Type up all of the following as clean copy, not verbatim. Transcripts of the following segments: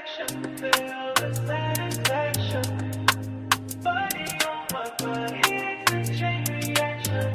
attraction, feel the satisfaction. Body on my body, it's a chain reaction.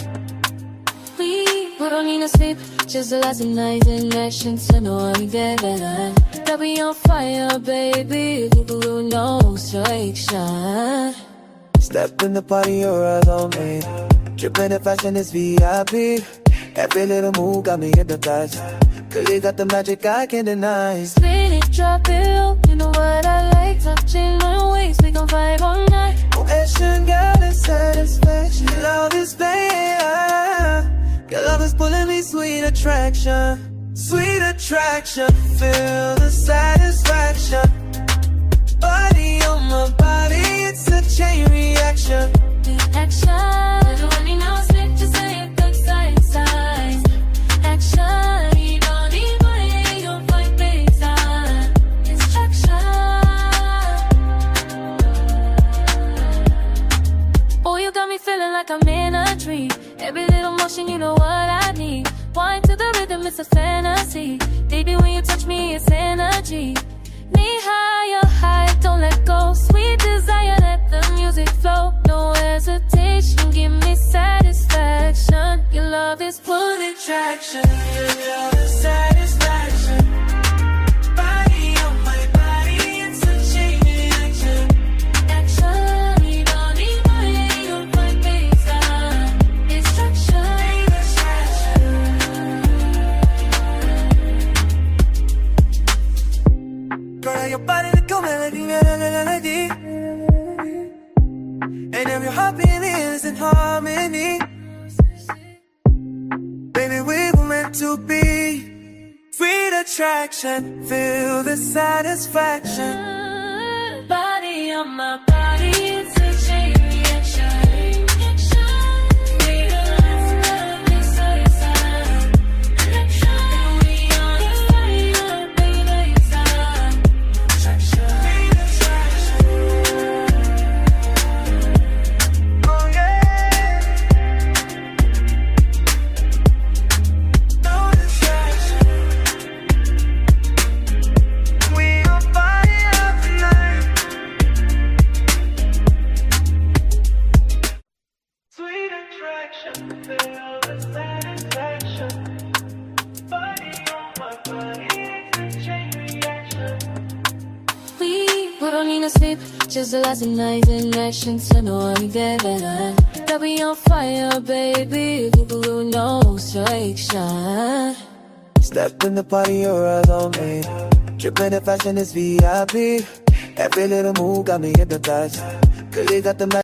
We don't need no sleep, just the last night in action. So no we get better. That we on fire, baby. No restriction. Step in the party, your eyes on me. Drippin' in fashion is VIP. Every little move got me hypnotized. Cause you got the magic I can't deny. Spin it, drop it low. You know what I like, touching my waist. We gon' vibe all night. Action got a satisfaction. Love is pain. Your love is pulling me, sweet attraction. Sweet attraction, feel the satisfaction. Body on my body, it's a chain reaction. Action, you don't need no slip, just say it back side to side. Action, you don't need money, you don't fight baseline. Instruction. Oh, you got me feeling like I'm in a dream. Every little motion, you know what I need. Wine to the rhythm, it's a fantasy. Baby, when you touch me, it's energy. Knee high, you're high, don't let go. Sweet desire, let the music flow. No hesitation, give me satisfaction. Your love is full attraction. Your love is satisfaction. Body on my body, it's a chain reaction. Action, you don't need money, you don't fight baseline. Instruction. Girl, your body like a melody. And every heartbeat is in harmony. Baby, we were meant to be. Sweet attraction, feel the satisfaction. Body on my body, it's a chain reaction. We don't love me satisfied. We on the fire, baby, side. Oh yeah. No distraction. We on fire tonight. Sweet attraction, feel the satisfaction. Body on my body, it's a chain reaction. We don't need no sleep, just the last night in action. So no we get better. That we on fire, baby. No restriction. Step in the party, your eyes on me. Drippin' in fashion is VIP. Every little move got me hypnotized. Cause you got the magic.